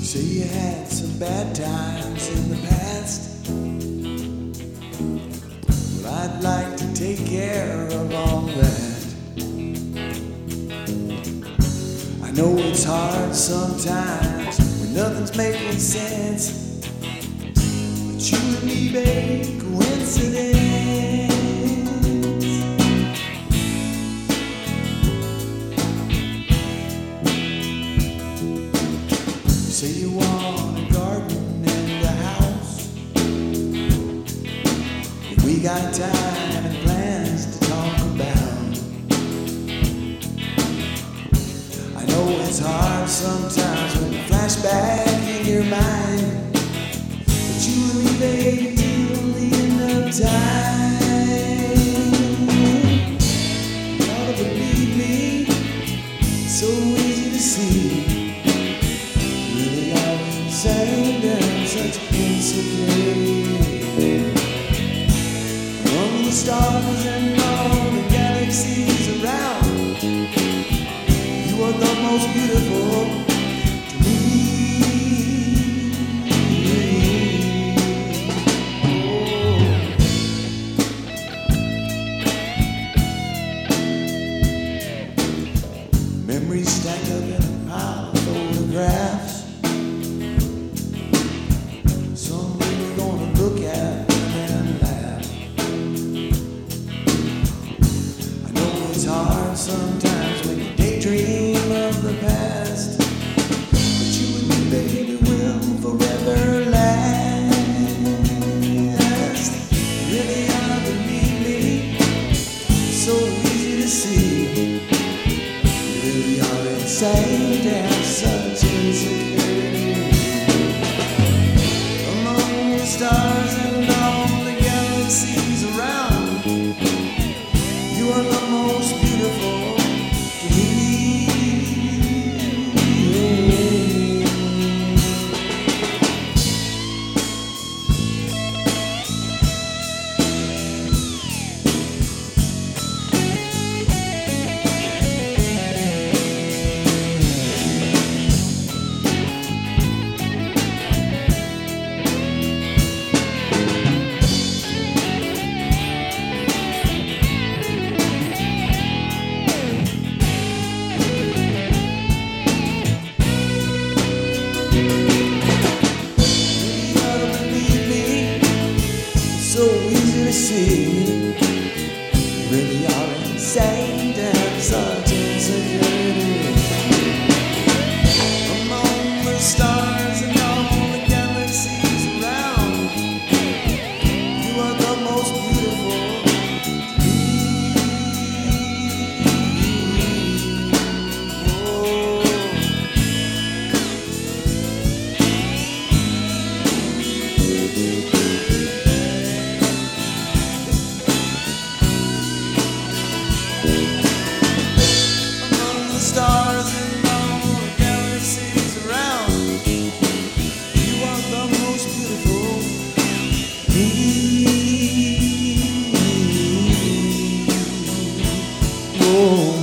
Say you had some bad times in the past. Well, I'd like to take care of all that. I know it's hard sometimes when nothing's making sense, but you and me, babe, coincidence. Say you want a garden and a house. We got time and plans to talk about. I know it's hard sometimes when you flash back in your mind, but you and me, baby, till the end of time. You ought to believe me, it's so easy to see. Saying there's such insecurity among the stars and all the galaxies around. You are the most beautiful to me. Oh. Memories stack up in a pile of photographs. Look at them and laugh. I know it's hard sometimes when you daydream of the past, but you and me, baby, will forever last. Really ought to believe me, so easy to see. You really are insane to have such insecurity. Stars and all the galaxies around, you are the most beautiful to me. So easy to see, you really are insane to have such insecurity. Among the stars and all the galaxies around, you are the most beautiful to me. Oh. Stars and all the galaxies around, you are the most beautiful to me. Oh.